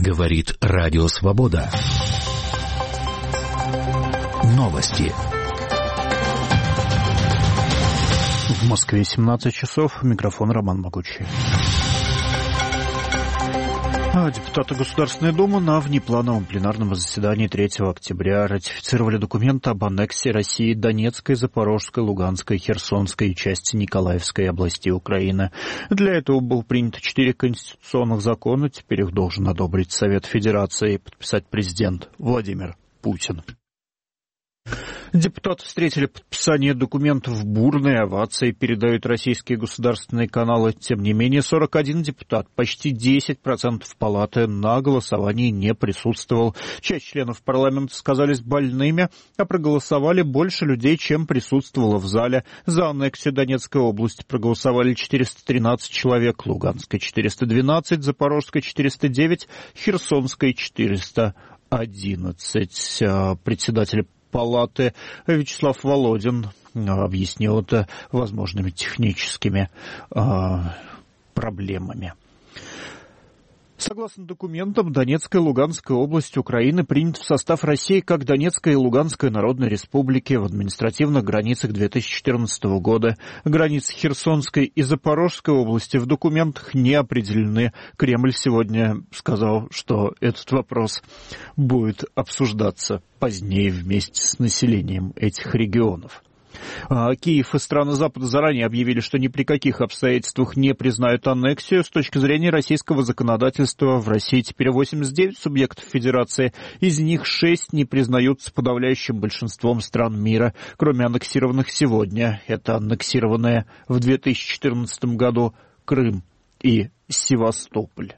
Говорит Радио Свобода. Новости. В Москве 17 часов. Микрофон Роман Могучий. Депутаты Государственной Думы на внеплановом пленарном заседании 3 октября ратифицировали документ об аннексии России Донецкой, Запорожской, Луганской, Херсонской и части Николаевской областей Украины. Для этого было принято 4 конституционных закона. Теперь их должен одобрить Совет Федерации и подписать президент Владимир Путин. Депутаты встретили подписание документов бурной овацией, передают российские государственные каналы. Тем не менее, 41 депутат, почти 10% палаты, на голосовании не присутствовал. Часть членов парламента сказались больными, а проголосовали больше людей, чем присутствовало в зале. За аннексию Донецкой области проголосовали 413 человек, Луганской 412, Запорожской 409, Херсонской 411. Председатель Палаты Вячеслав Володин объяснил это возможными техническими проблемами. Согласно документам, Донецкая и Луганская область Украины приняты в состав России как Донецкая и Луганская Народные Республики в административных границах 2014 года. Границы Херсонской и Запорожской области в документах не определены. Кремль сегодня сказал, что этот вопрос будет обсуждаться позднее вместе с населением этих регионов. Киев и страны Запада заранее объявили, что ни при каких обстоятельствах не признают аннексию. С точки зрения российского законодательства, в России теперь 89 субъектов Федерации, из них 6 не признаются подавляющим большинством стран мира, кроме аннексированных сегодня. Это аннексированные в 2014 году Крым и Севастополь.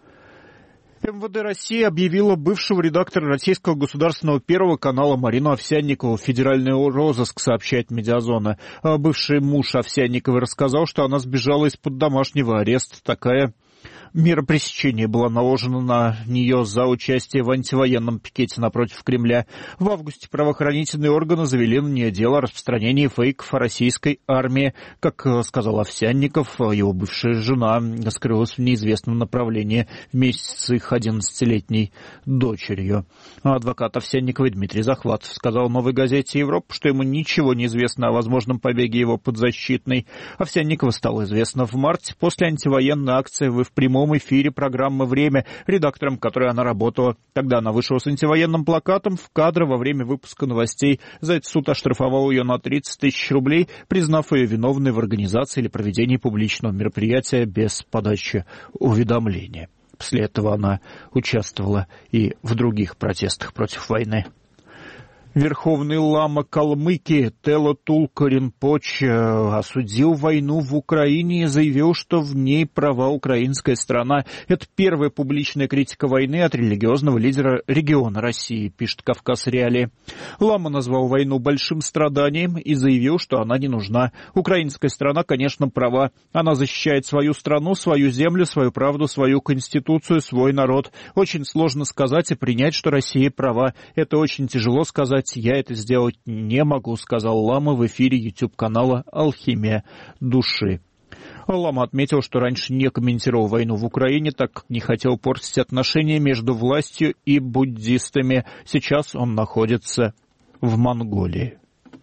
МВД России объявила бывшего редактора Российского государственного первого канала Марину Овсянникову в федеральный розыск, сообщает Медиазона. Бывший муж Овсянниковой рассказал, что она сбежала из-под домашнего ареста. Такая мера пресечения была наложена на нее за участие в антивоенном пикете напротив Кремля. В августе правоохранительные органы завели на нее дело о распространении фейков о российской армии. Как сказал Овсянников, его бывшая жена скрылась в неизвестном направлении вместе с их 11-летней дочерью. Адвокат Овсянниковой Дмитрий Захватов сказал «Новой газете Европа», что ему ничего не известно о возможном побеге его подзащитной. Овсянникова стало известно в марте после антивоенной акции в прямом эфире программы «Время», редактором которой она работала. Тогда она вышла с антивоенным плакатом в кадр во время выпуска новостей. За это суд оштрафовал ее на 30 тысяч рублей, признав ее виновной в организации или проведении публичного мероприятия без подачи уведомления. После этого она участвовала и в других протестах против войны. Верховный лама Калмыкии Тело Тулка Ринпоче осудил войну в Украине и заявил, что в ней права украинская страна. Это первая публичная критика войны от религиозного лидера региона России, пишет «Кавказ Реалии». Лама назвал войну большим страданием и заявил, что она не нужна. Украинская страна, конечно, права. Она защищает свою страну, свою землю, свою правду, свою конституцию, свой народ. Очень сложно сказать и принять, что Россия права. Это очень тяжело сказать. Я это сделать не могу, сказал Лама в эфире YouTube-канала «Алхимия души». Лама отметил, что раньше не комментировал войну в Украине, так как не хотел портить отношения между властью и буддистами. Сейчас он находится в Монголии.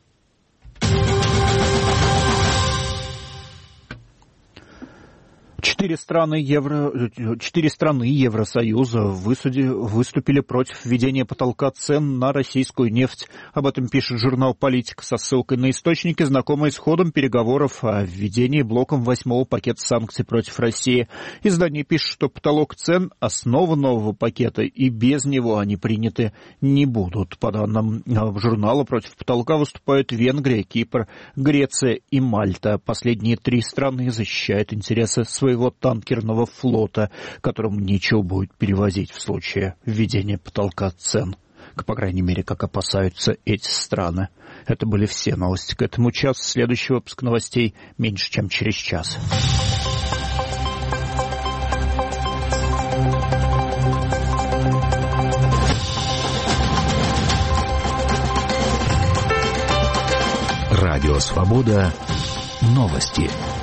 4 страны Евросоюза выступили против введения потолка цен на российскую нефть. Об этом пишет журнал «Политика» со ссылкой на источники, знакомые с ходом переговоров о введении блоком 8-го пакета санкций против России. Издание пишет, что потолок цен – основа нового пакета, и без него они приняты не будут. По данным журнала, против потолка выступают Венгрия, Кипр, Греция и Мальта. Последние 3 страны защищают интересы своего танкерного флота, которому нечего будет перевозить в случае введения потолка цен. По крайней мере, как опасаются эти страны. Это были все новости к этому часу. Следующий выпуск новостей меньше, чем через час. Радио Свобода. Новости.